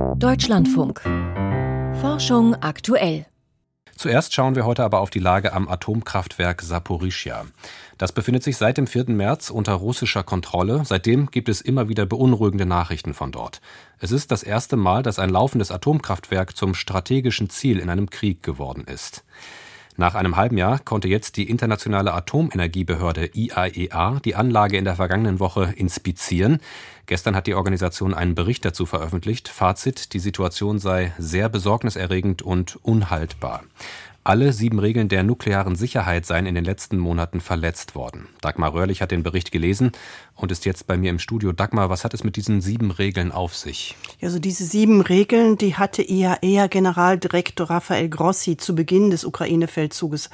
Deutschlandfunk. Forschung aktuell. Zuerst schauen wir heute aber auf die Lage am Atomkraftwerk Saporischschja. Das befindet sich seit dem 4. März unter russischer Kontrolle. Seitdem gibt es immer wieder beunruhigende Nachrichten von dort. Es ist das erste Mal, dass ein laufendes Atomkraftwerk zum strategischen Ziel in einem Krieg geworden ist. Nach einem halben Jahr konnte jetzt die Internationale Atomenergiebehörde IAEA die Anlage in der vergangenen Woche inspizieren. Gestern hat die Organisation einen Bericht dazu veröffentlicht. Fazit: Die Situation sei sehr besorgniserregend und unhaltbar. Alle 7 Regeln der nuklearen Sicherheit seien in den letzten Monaten verletzt worden. Dagmar Röhrlich hat den Bericht gelesen und ist jetzt bei mir im Studio. Dagmar, was hat es mit diesen 7 Regeln auf sich? Also diese 7 Regeln, die hatte IAEA-Generaldirektor Rafael Grossi zu Beginn des Ukraine-Feldzuges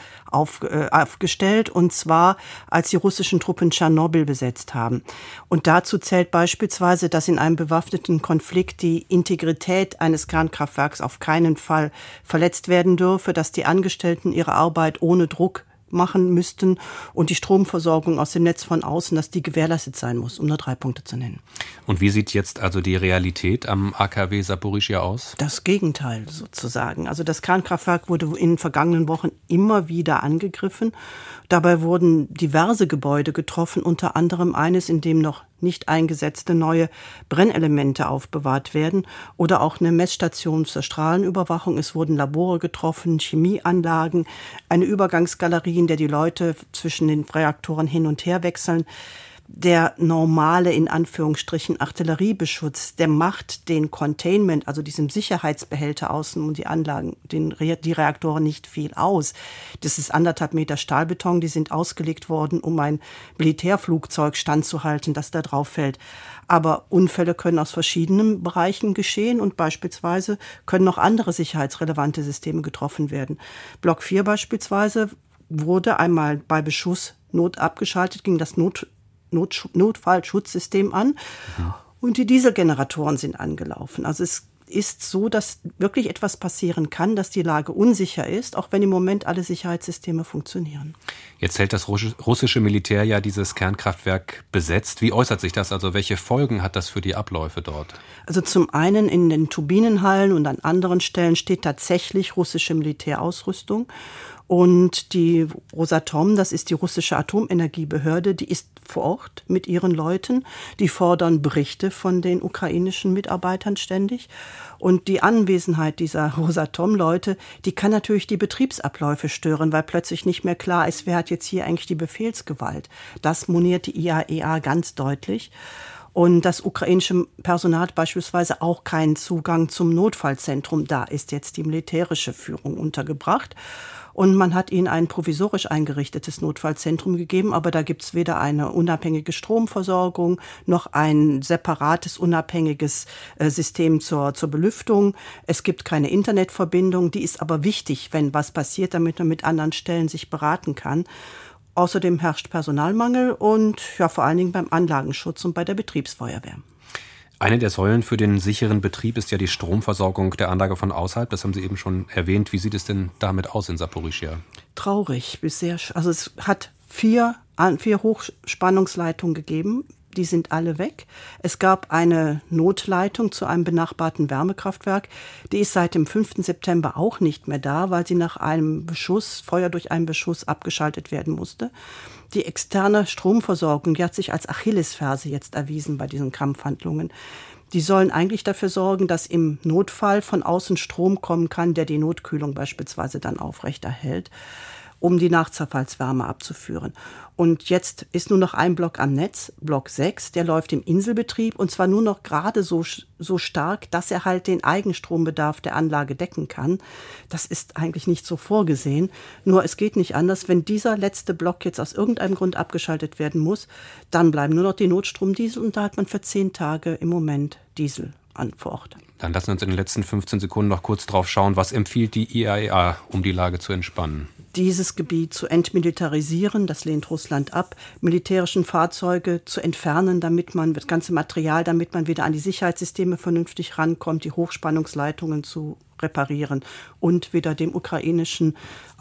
aufgestellt, und zwar als die russischen Truppen Tschernobyl besetzt haben. Und dazu zählt beispielsweise, dass in einem bewaffneten Konflikt die Integrität eines Kernkraftwerks auf keinen Fall verletzt werden dürfe, dass die Angestellten ihre Arbeit ohne Druck machen müssten und die Stromversorgung aus dem Netz von außen, dass die gewährleistet sein muss, um nur 3 Punkte zu nennen. Und wie sieht jetzt also die Realität am AKW Saporischschja aus? Das Gegenteil sozusagen. Also das Kernkraftwerk wurde in den vergangenen Wochen immer wieder angegriffen. Dabei wurden diverse Gebäude getroffen, unter anderem eines, in dem noch nicht eingesetzte neue Brennelemente aufbewahrt werden, oder auch eine Messstation zur Strahlenüberwachung. Es wurden Labore getroffen, Chemieanlagen, eine Übergangsgalerie, in der die Leute zwischen den Reaktoren hin und her wechseln. Der normale, in Anführungsstrichen, Artilleriebeschutz, der macht den Containment, also diesem Sicherheitsbehälter außen um die Anlagen, die Reaktoren nicht viel aus. Das ist 1,5 Meter Stahlbeton, die sind ausgelegt worden, um ein Militärflugzeug standzuhalten, das da drauf fällt. Aber Unfälle können aus verschiedenen Bereichen geschehen und beispielsweise können noch andere sicherheitsrelevante Systeme getroffen werden. Block 4 beispielsweise wurde einmal bei Beschuss abgeschaltet, ging das Notfallschutzsystem an, und die Dieselgeneratoren sind angelaufen. Also es ist so, dass wirklich etwas passieren kann, dass die Lage unsicher ist, auch wenn im Moment alle Sicherheitssysteme funktionieren. Jetzt hält das russische Militär ja dieses Kernkraftwerk besetzt. Wie äußert sich das? Also welche Folgen hat das für die Abläufe dort? Also zum einen in den Turbinenhallen und an anderen Stellen steht tatsächlich russische Militärausrüstung. Und die Rosatom, das ist die russische Atomenergiebehörde, die ist vor Ort mit ihren Leuten. Die fordern Berichte von den ukrainischen Mitarbeitern ständig. Und die Anwesenheit dieser Rosatom-Leute, die kann natürlich die Betriebsabläufe stören, weil plötzlich nicht mehr klar ist, wer hat jetzt hier eigentlich die Befehlsgewalt. Das moniert die IAEA ganz deutlich. Und das ukrainische Personal hat beispielsweise auch keinen Zugang zum Notfallzentrum. Da ist jetzt die militärische Führung untergebracht. Und man hat ihnen ein provisorisch eingerichtetes Notfallzentrum gegeben, aber da gibt es weder eine unabhängige Stromversorgung noch ein separates, unabhängiges System zur Belüftung. Es gibt keine Internetverbindung, die ist aber wichtig, wenn was passiert, damit man mit anderen Stellen sich beraten kann. Außerdem herrscht Personalmangel und vor allen Dingen beim Anlagenschutz und bei der Betriebsfeuerwehr. Eine der Säulen für den sicheren Betrieb ist ja die Stromversorgung der Anlage von außerhalb. Das haben Sie eben schon erwähnt. Wie sieht es denn damit aus in Saporischschja? Traurig bisher. Also es hat 4 Hochspannungsleitungen gegeben. Die sind alle weg. Es gab eine Notleitung zu einem benachbarten Wärmekraftwerk. Die ist seit dem 5. September auch nicht mehr da, weil sie nach einem Feuer durch einen Beschuss abgeschaltet werden musste. Die externe Stromversorgung, die hat sich als Achillesferse jetzt erwiesen bei diesen Kampfhandlungen. Die sollen eigentlich dafür sorgen, dass im Notfall von außen Strom kommen kann, der die Notkühlung beispielsweise dann aufrechterhält, um die Nachzerfallswärme abzuführen. Und jetzt ist nur noch ein Block am Netz, Block 6, der läuft im Inselbetrieb, und zwar nur noch gerade so stark, dass er halt den Eigenstrombedarf der Anlage decken kann. Das ist eigentlich nicht so vorgesehen. Nur es geht nicht anders. Wenn dieser letzte Block jetzt aus irgendeinem Grund abgeschaltet werden muss, dann bleiben nur noch die Notstromdiesel, und da hat man für 10 Tage im Moment Diesel vor Ort. Dann lassen wir uns in den letzten 15 Sekunden noch kurz drauf schauen. Was empfiehlt die IAEA, um die Lage zu entspannen? Dieses Gebiet zu entmilitarisieren, das lehnt Russland ab, militärischen Fahrzeuge zu entfernen, das ganze Material, damit man wieder an die Sicherheitssysteme vernünftig rankommt, die Hochspannungsleitungen zu reparieren und wieder der ukrainischen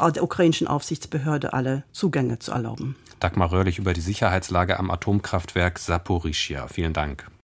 Aufsichtsbehörde alle Zugänge zu erlauben. Dagmar Röhrlich über die Sicherheitslage am Atomkraftwerk Saporischschja. Vielen Dank.